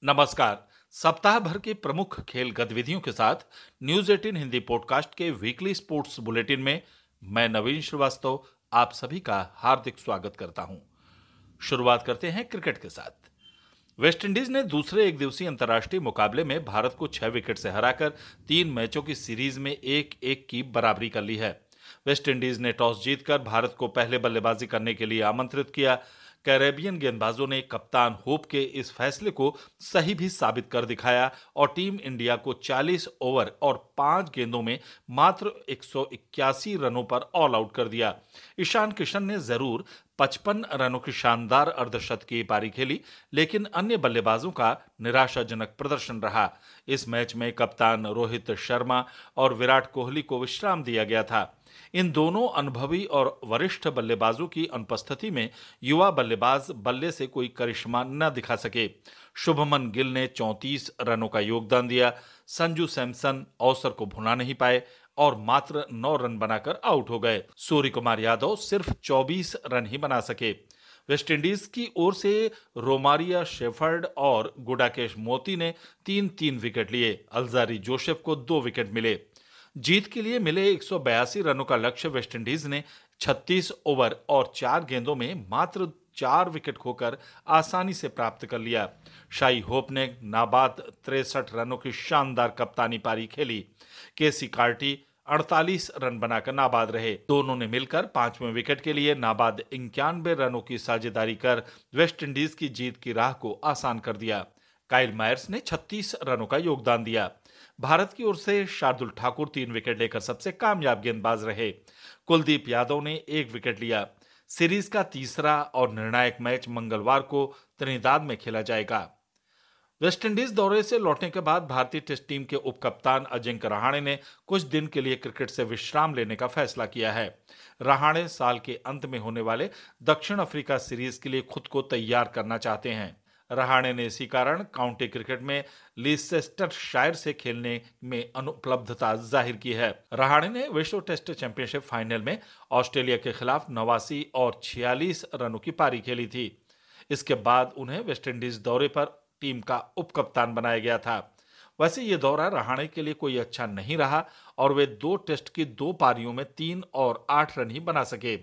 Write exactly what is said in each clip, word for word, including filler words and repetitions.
नमस्कार। सप्ताह भर की प्रमुख खेल गतिविधियों के साथ न्यूज एटीन हिंदी पॉडकास्ट के वीकली स्पोर्ट्स बुलेटिन में मैं नवीन श्रीवास्तव आप सभी का हार्दिक स्वागत करता हूं। शुरुआत करते हैं क्रिकेट के साथ। वेस्टइंडीज ने दूसरे एक दिवसीय अंतर्राष्ट्रीय मुकाबले में भारत को छह विकेट से हराकर तीन मैचों की सीरीज में एक एक की बराबरी कर ली है। वेस्टइंडीज ने टॉस जीतकर भारत को पहले बल्लेबाजी करने के लिए आमंत्रित किया। कैरेबियन गेंदबाजों ने कप्तान होप के इस फैसले को सही भी साबित कर दिखाया और टीम इंडिया को चालीस ओवर और पांच गेंदों में मात्र एक सौ इक्यासी रनों पर ऑल आउट कर दिया। ईशान किशन ने जरूर पचपन रनों की शानदार अर्धशतकीय पारी खेली, लेकिन अन्य बल्लेबाजों का निराशाजनक प्रदर्शन रहा। इस मैच में कप्तान रोहित शर्मा और विराट कोहली को विश्राम दिया गया था। इन दोनों अनुभवी और वरिष्ठ बल्लेबाजों की अनुपस्थिति में युवा बल्लेबाज बल्ले से कोई करिश्मा न दिखा सके। शुभमन गिल ने चौंतीस रनों का योगदान दिया। संजू सैमसन अवसर को भुना नहीं पाए और मात्र नौ रन बनाकर आउट हो गए। सूर्य कुमार यादव सिर्फ चौबीस रन ही बना सके। वेस्टइंडीज की ओर से रोमारिया शेफर्ड और गुडाकेश मोती ने तीन तीन विकेट लिए। अल्जारी जोसेफ को दो विकेट मिले। जीत के लिए मिले एक सौ बयासी रनों का लक्ष्य वेस्टइंडीज ने छत्तीस ओवर और चार गेंदों में मात्र चार विकेट खोकर आसानी से प्राप्त कर लिया। शाई होप ने नाबाद तिरसठ रनों की शानदार कप्तानी पारी खेली। केसी कार्टी अड़तालीस रन बनाकर नाबाद रहे। दोनों ने मिलकर पांचवें विकेट के लिए नाबाद इक्यानवे रनों की साझेदारी कर वेस्टइंडीज की जीत की राह को आसान कर दिया। काइल मायर्स ने छत्तीस रनों का योगदान दिया। भारत की ओर से शार्दुल ठाकुर तीन विकेट लेकर सबसे कामयाब गेंदबाज रहे। कुलदीप यादव ने एक विकेट लिया। सीरीज का तीसरा और निर्णायक मैच मंगलवार को त्रिनिदाद में खेला जाएगा। वेस्टइंडीज दौरे से लौटने के बाद भारतीय टेस्ट टीम के उप कप्तान अजिंक्य रहाणे ने कुछ दिन के लिए क्रिकेट से विश्राम लेने का फैसला किया है। रहाणे साल के अंत में होने वाले दक्षिण अफ्रीका सीरीज के लिए खुद को तैयार करना चाहते हैं। रहाणे ने इसी कारण काउंटी क्रिकेट में लीसेस्टरशायर से खेलने में अनुपलब्धता जाहिर की है। रहाणे ने विश्व टेस्ट चैंपियनशिप फाइनल में ऑस्ट्रेलिया के खिलाफ नवासी और छियालीस रनों की पारी खेली थी। इसके बाद उन्हें वेस्टइंडीज दौरे पर टीम का उप कप्तान बनाया गया था। वैसे ये दौरा रहाणे के लिए कोई अच्छा नहीं रहा और वे दो टेस्ट की दो पारियों में तीन और आठ रन ही बना सके।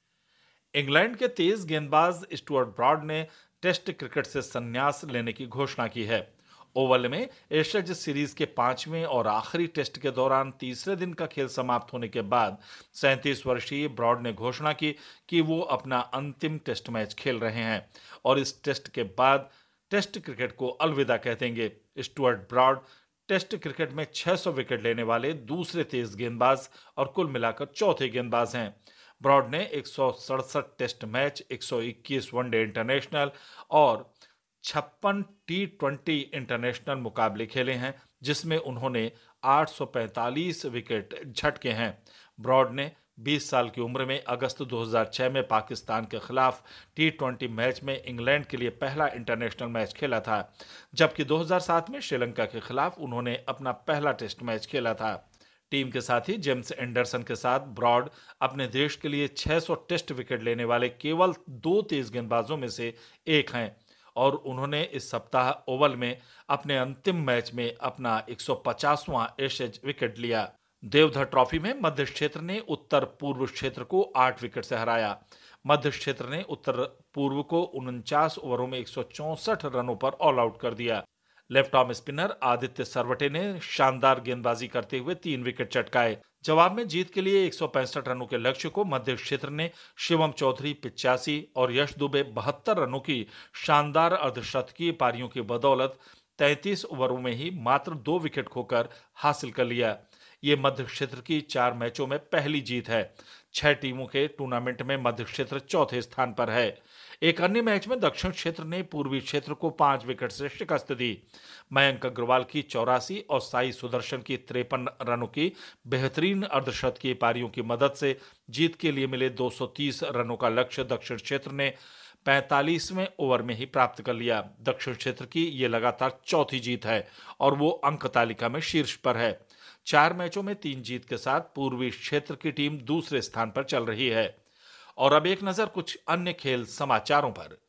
इंग्लैंड के तेज गेंदबाज स्टुअर्ट ब्रॉड ने टेस्ट क्रिकेट से संन्यास लेने की घोषणा की है। ओवल में एशेज सीरीज के पांचवें और आखिरी टेस्ट के दौरान तीसरे दिन का खेल समाप्त होने के बाद सैंतीस वर्षीय ब्रॉड ने घोषणा की कि वो अपना अंतिम टेस्ट मैच खेल रहे हैं और इस टेस्ट के बाद टेस्ट क्रिकेट को अलविदा कह देंगे। स्टुअर्ट ब्रॉड टेस्ट क्रिकेट में छह सौ विकेट लेने वाले दूसरे तेज गेंदबाज और कुल मिलाकर चौथे गेंदबाज हैं। ब्रॉड ने एक सौ सड़सठ टेस्ट मैच, एक सौ इक्कीस वनडे इंटरनेशनल और छप्पन टी ट्वेंटी इंटरनेशनल मुकाबले खेले हैं, जिसमें उन्होंने आठ सौ पैंतालीस विकेट झटके हैं। ब्रॉड ने बीस साल की उम्र में अगस्त दो हज़ार छह में पाकिस्तान के खिलाफ टी ट्वेंटी मैच में इंग्लैंड के लिए पहला इंटरनेशनल मैच खेला था, जबकि दो हज़ार सात में श्रीलंका के खिलाफ उन्होंने अपना पहला टेस्ट मैच खेला था। टीम के साथ ही जेम्स एंडरसन के साथ ब्रॉड अपने देश के लिए छह सौ टेस्ट विकेट लेने वाले केवल दो तेज गेंदबाजों में से एक हैं और उन्होंने इस सप्ताह ओवल में अपने अंतिम मैच में अपना एक सौ पचासवां एशेज विकेट लिया। देवधर ट्रॉफी में मध्य क्षेत्र ने उत्तर पूर्व क्षेत्र को आठ विकेट से हराया। मध्य क्षेत्र ने उत्तर पूर्व को उनचास ओवरों में एक सौ चौसठ रनों पर ऑल आउट कर दिया। Left arm spinner Aditya Sarwate ने शानदार गेंदबाजी करते हुए तीन विकेट चटकाए। जवाब में जीत के लिए एक सौ पैंसठ रनों के लक्ष्य को मध्य क्षेत्र ने शिवम चौधरी पिचासी और यश दुबे बहत्तर रनों की शानदार अर्धशतकीय पारियों की बदौलत तैंतीस ओवरों में ही मात्र दो विकेट खोकर हासिल कर लिया। ये मध्य क्षेत्र की चार मैचों में पहली जीत है। छह टीमों के टूर्नामेंट में मध्य क्षेत्र चौथे स्थान पर है। एक अन्य मैच में दक्षिण क्षेत्र ने पूर्वी क्षेत्र को पांच विकेट से शिकस्त दी। मयंक अग्रवाल की चौरासी और साई सुदर्शन की तिरपन रनों की बेहतरीन अर्धशतकीय पारियों की मदद से जीत के लिए मिले दो सौ तीस रनों का लक्ष्य दक्षिण क्षेत्र ने पैंतालीसवें ओवर में ही प्राप्त कर लिया। दक्षिण क्षेत्र की ये लगातार चौथी जीत है और वो अंक तालिका में शीर्ष पर है। चार मैचों में तीन जीत के साथ पूर्वी क्षेत्र की टीम दूसरे स्थान पर चल रही है। और अब एक नजर कुछ अन्य खेल समाचारों पर।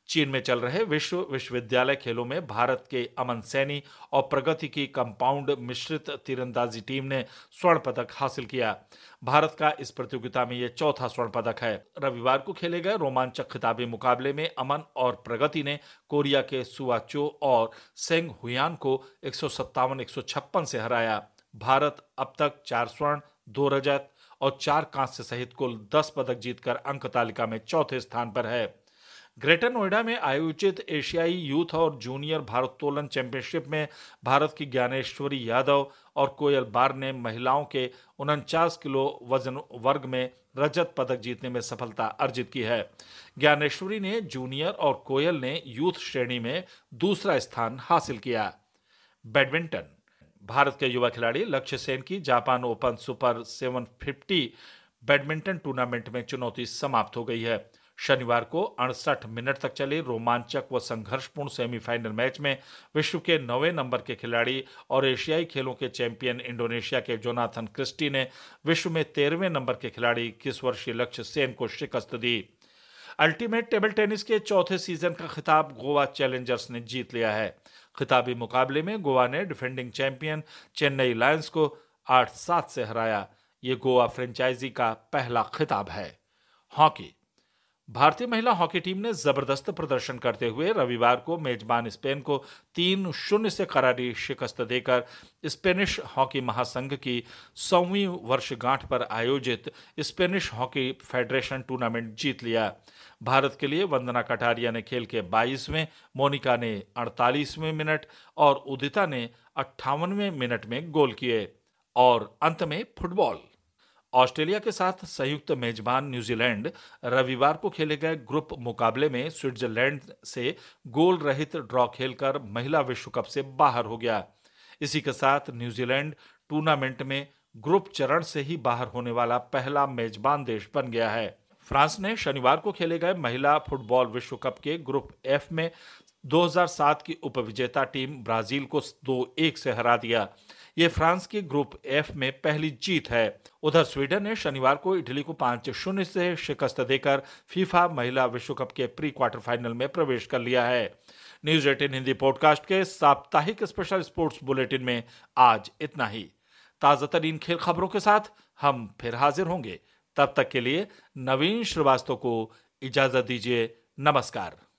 चीन में चल रहे विश्व विश्वविद्यालय खेलों में भारत के अमन सैनी और प्रगति की कंपाउंड मिश्रित तीरंदाजी टीम ने स्वर्ण पदक हासिल किया। भारत का इस प्रतियोगिता में यह चौथा स्वर्ण पदक है। रविवार को खेले गए रोमांचक खिताबी मुकाबले में अमन और प्रगति ने कोरिया के सुआचो और सेंग हुयान को एक सौ सत्तावन एक सौ छप्पन से हराया। भारत अब तक चार स्वर्ण, दो रजत और चार कांस्य सहित कुल दस पदक जीतकर अंक तालिका में चौथे स्थान पर है। ग्रेटर नोएडा में आयोजित एशियाई यूथ और जूनियर भारोत्तोलन चैंपियनशिप में भारत की ज्ञानेश्वरी यादव और कोयल बार ने महिलाओं के उनचास किलो वजन वर्ग में रजत पदक जीतने में सफलता अर्जित की है। ज्ञानेश्वरी ने जूनियर और कोयल ने यूथ श्रेणी में दूसरा स्थान हासिल किया। बैडमिंटन, भारत के युवा खिलाड़ी लक्ष्य सेन की जापान ओपन सुपर सात सौ पचास बैडमिंटन टूर्नामेंट में चुनौती समाप्त हो गई है। शनिवार को अड़सठ मिनट तक चले रोमांचक व संघर्षपूर्ण सेमीफाइनल मैच में विश्व के नौवें नंबर के खिलाड़ी और एशियाई खेलों के चैंपियन इंडोनेशिया के जोनाथन क्रिस्टी ने विश्व में तेरहवें नंबर के खिलाड़ी इक्कीस वर्षीय लक्ष्य सेन को शिकस्त दी। अल्टीमेट टेबल टेनिस के चौथे सीजन का खिताब गोवा चैलेंजर्स ने जीत लिया है। खिताबी मुकाबले में गोवा ने डिफेंडिंग चैंपियन चेन्नई लायंस को आठ सात से हराया। ये गोवा फ्रेंचाइजी का पहला खिताब है। हॉकी, भारतीय महिला हॉकी टीम ने जबरदस्त प्रदर्शन करते हुए रविवार को मेजबान स्पेन को तीन शून्य से करारी शिकस्त देकर स्पेनिश हॉकी महासंघ की सौवीं वर्षगांठ पर आयोजित स्पेनिश हॉकी फेडरेशन टूर्नामेंट जीत लिया। भारत के लिए वंदना कटारिया ने खेल के बाईसवें, मोनिका ने अड़तालीसवें मिनट और उदिता ने अट्ठावनवें मिनट में गोल किए। और अंत में फुटबॉल, ऑस्ट्रेलिया के साथ संयुक्त मेजबान न्यूजीलैंड रविवार को खेले गए ग्रुप मुकाबले में स्विट्जरलैंड से गोल रहित ड्रॉ खेलकर महिला विश्व कप से बाहर हो गया। इसी के साथ न्यूजीलैंड टूर्नामेंट में ग्रुप चरण से ही बाहर होने वाला पहला मेजबान देश बन गया है। फ्रांस ने शनिवार को खेले गए महिला फुटबॉल विश्व कप के ग्रुप एफ में दो हज़ार सात की उपविजेता टीम ब्राजील को दो एक से हरा दिया। ये फ्रांस की ग्रुप एफ में पहली जीत है। उधर स्वीडन ने शनिवार को इटली को पांच शून्य से शिकस्त देकर फीफा महिला विश्व कप के प्री क्वार्टर फाइनल में प्रवेश कर लिया है। न्यूज एटीन हिंदी पॉडकास्ट के साप्ताहिक स्पेशल स्पोर्ट्स बुलेटिन में आज इतना ही। ताजा तरीन खेल खबरों के साथ हम फिर हाजिर होंगे। तब तक के लिए नवीन श्रीवास्तव को इजाजत दीजिए। नमस्कार।